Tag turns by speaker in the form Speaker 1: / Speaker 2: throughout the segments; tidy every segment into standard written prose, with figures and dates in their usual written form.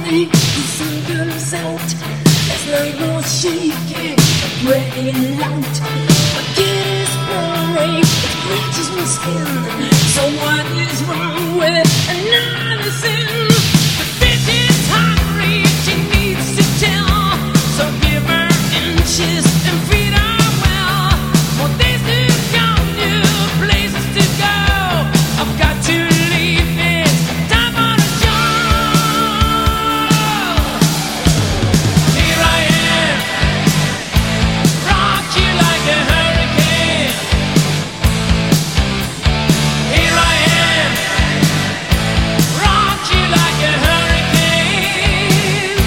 Speaker 1: morning, the sun comes out. There's no more shaking, breaking out. My kid is pouring, it bleaches my skin. So what is wrong with another sin? The bitch is hungry, she needs to tell. So give her inches and feed her well. More days to come, new places to go. I've got to leave it, time for the show. Here I am, rock you like a hurricane. Here I am, rock you like a hurricane.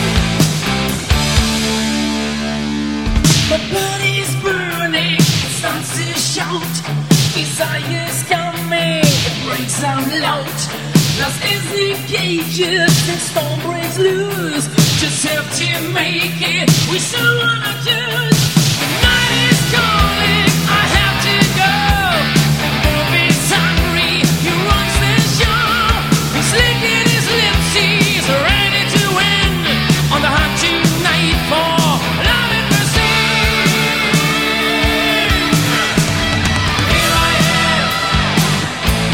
Speaker 1: My body's burning, it starts to shout. Desire's coming, it breaks out loud. Lost is the cages, the storm breaks loose. Just have to make it, we still wanna choose.